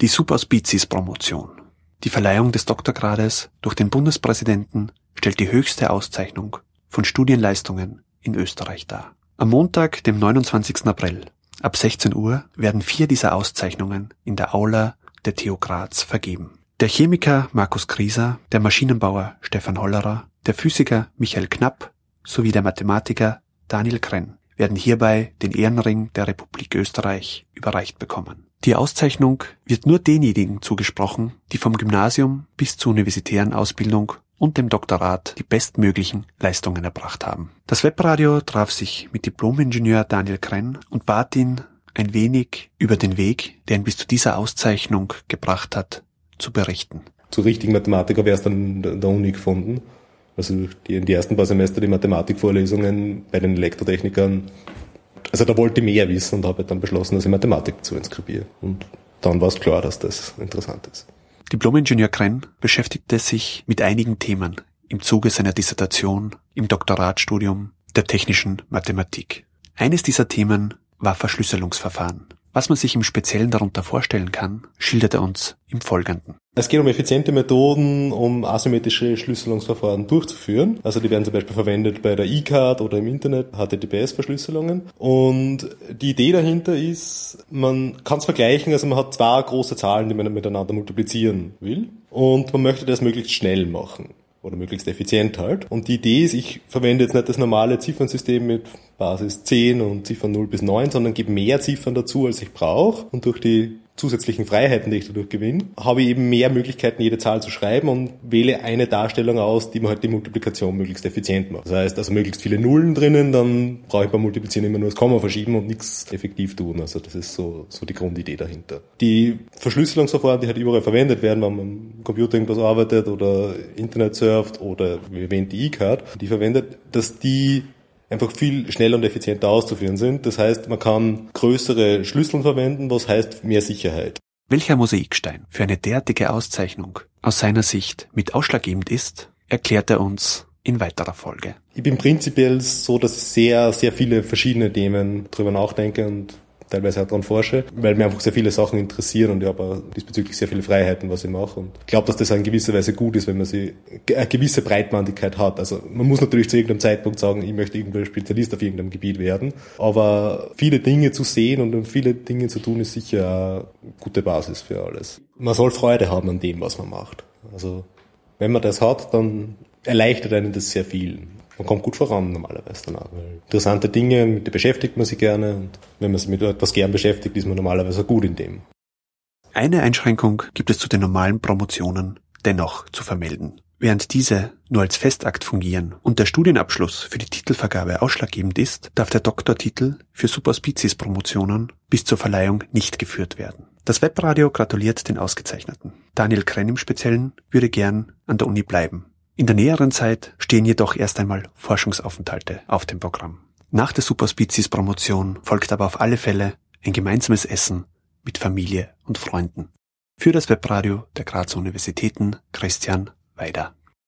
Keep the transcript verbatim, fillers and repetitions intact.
Die Superspecies-Promotion. Die Verleihung des Doktorgrades durch den Bundespräsidenten stellt die höchste Auszeichnung von Studienleistungen in Österreich dar. Am Montag, dem neunundzwanzigsten April, ab sechzehn Uhr, werden vier dieser Auszeichnungen in der Aula der T U Graz vergeben. Der Chemiker Markus Grieser, der Maschinenbauer Stefan Hollerer, der Physiker Michael Knapp sowie der Mathematiker Daniel Krenn werden hierbei den Ehrenring der Republik Österreich überreicht bekommen. Die Auszeichnung wird nur denjenigen zugesprochen, die vom Gymnasium bis zur universitären Ausbildung und dem Doktorat die bestmöglichen Leistungen erbracht haben. Das Webradio traf sich mit Diplom-Ingenieur Daniel Krenn und bat ihn, ein wenig über den Weg, der ihn bis zu dieser Auszeichnung gebracht hat, zu berichten. Zu richtigen Mathematiker wäre es dann in der Uni gefunden. Also die, in die ersten paar Semester die Mathematikvorlesungen bei den Elektrotechnikern, also da wollte ich mehr wissen und habe dann beschlossen, dass ich Mathematik zu inskribiere. Und dann war es klar, dass das interessant ist. Diplom-Ingenieur Krenn beschäftigte sich mit einigen Themen im Zuge seiner Dissertation im Doktoratstudium der technischen Mathematik. Eines dieser Themen war Verschlüsselungsverfahren. Was man sich im Speziellen darunter vorstellen kann, schildert er uns im Folgenden. Es geht um effiziente Methoden, um asymmetrische Schlüsselungsverfahren durchzuführen. Also die werden zum Beispiel verwendet bei der E-Card oder im Internet, H T T P S-Verschlüsselungen. Und die Idee dahinter ist, man kann es vergleichen, also man hat zwei große Zahlen, die man miteinander multiplizieren will. Und man möchte das möglichst schnell machen. Oder möglichst effizient halt. Und die Idee ist, ich verwende jetzt nicht das normale Ziffernsystem mit Basis zehn und Ziffern null bis neun, sondern gebe mehr Ziffern dazu, als ich brauche. Und durch die zusätzlichen Freiheiten, die ich dadurch gewinne, habe ich eben mehr Möglichkeiten, jede Zahl zu schreiben und wähle eine Darstellung aus, die mir halt die Multiplikation möglichst effizient macht. Das heißt, also möglichst viele Nullen drinnen, dann brauche ich beim Multiplizieren immer nur das Komma verschieben und nichts effektiv tun. Also das ist so, so die Grundidee dahinter. Die Verschlüsselungsverfahren, die halt überall verwendet werden, wenn man am Computer irgendwas arbeitet oder Internet surft oder wie erwähnt die E-Card, die verwendet, dass die einfach viel schneller und effizienter auszuführen sind. Das heißt, man kann größere Schlüssel verwenden, was heißt mehr Sicherheit. Welcher Mosaikstein für eine derartige Auszeichnung aus seiner Sicht mit ausschlaggebend ist, erklärt er uns in weiterer Folge. Ich bin prinzipiell so, dass ich sehr, sehr viele verschiedene Themen drüber nachdenke und teilweise auch daran forsche, weil mir einfach sehr viele Sachen interessieren und ich habe auch diesbezüglich sehr viele Freiheiten, was ich mache. Und ich glaube, dass das in gewisser Weise gut ist, wenn man sie eine gewisse Breitbandigkeit hat. Also man muss natürlich zu irgendeinem Zeitpunkt sagen, ich möchte irgendein Spezialist auf irgendeinem Gebiet werden, aber viele Dinge zu sehen und viele Dinge zu tun, ist sicher eine gute Basis für alles. Man soll Freude haben an dem, was man macht. Also wenn man das hat, dann erleichtert einen das sehr viel. Man kommt gut voran normalerweise danach. Weil interessante Dinge, mit denen beschäftigt man sich gerne und wenn man sich mit etwas gern beschäftigt, ist man normalerweise gut in dem. Eine Einschränkung gibt es zu den normalen Promotionen dennoch zu vermelden. Während diese nur als Festakt fungieren und der Studienabschluss für die Titelvergabe ausschlaggebend ist, darf der Doktortitel für Superspecies-Promotionen bis zur Verleihung nicht geführt werden. Das Webradio gratuliert den Ausgezeichneten. Daniel Krenn im Speziellen würde gern an der Uni bleiben. In der näheren Zeit stehen jedoch erst einmal Forschungsaufenthalte auf dem Programm. Nach der Superspecies-Promotion folgt aber auf alle Fälle ein gemeinsames Essen mit Familie und Freunden. Für das Webradio der Grazer Universitäten Christian Weider.